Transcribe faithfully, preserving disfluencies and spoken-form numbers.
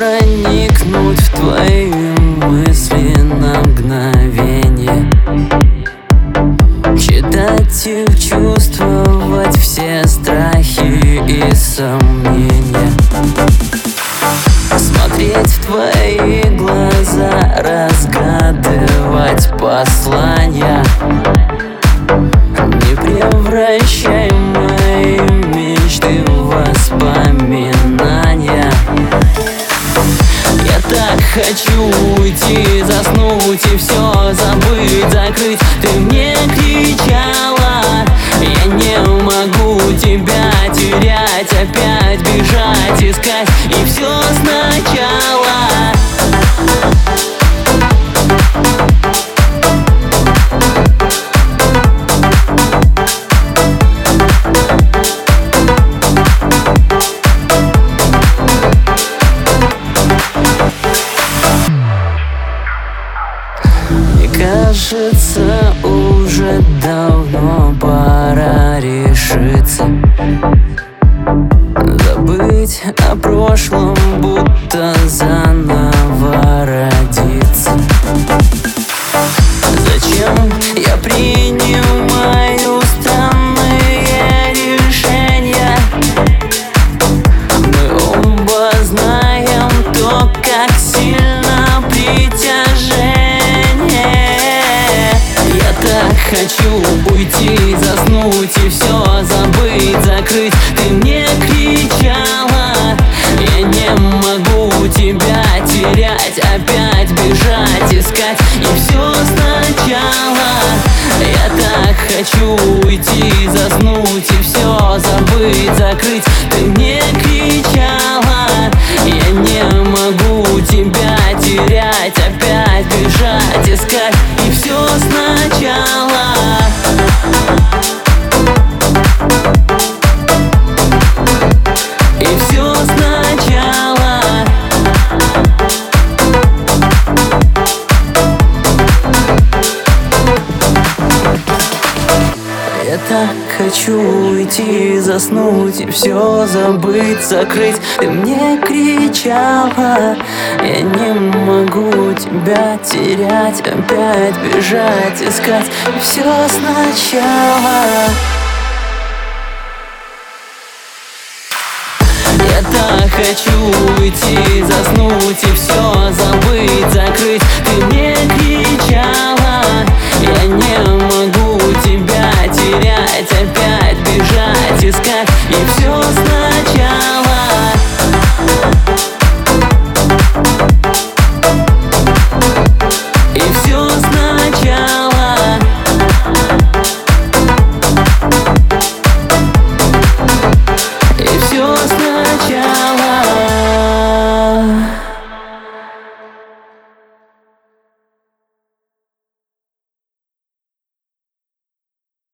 проникнуть в твои мысли на мгновение, читать и чувствовать все страхи и сомнения, смотреть в твои глаза, разгадывать послания. Не превращай мои мечты в воспоминания. Я так хочу уйти, заснуть и все забыть, закрыть. Ты мне кричала, я не могу тебя терять, опять бежать, искать и все сначала. Кажется, уже давно пора решиться, забыть о прошлом, будто заново родиться. Зачем я принимаю странные решения? Мы оба знаем то, как сильно притяжение. Хочу уйти, заснуть и все забыть, закрыть. Ты мне кричала, я не могу тебя терять, опять бежать, искать и все сначала. Я так хочу уйти, заснуть и все забыть, закрыть. Ты мне кричала, я не могу тебя терять, опять бежать, искать и все сначала. И все сначала. Я так хочу уйти, заснуть и все забыть, закрыть. Ты мне кричала, я не могу тебя терять, опять бежать, искать и все сначала. Я так хочу уйти, заснуть и все забыть, закрыть. Ты мне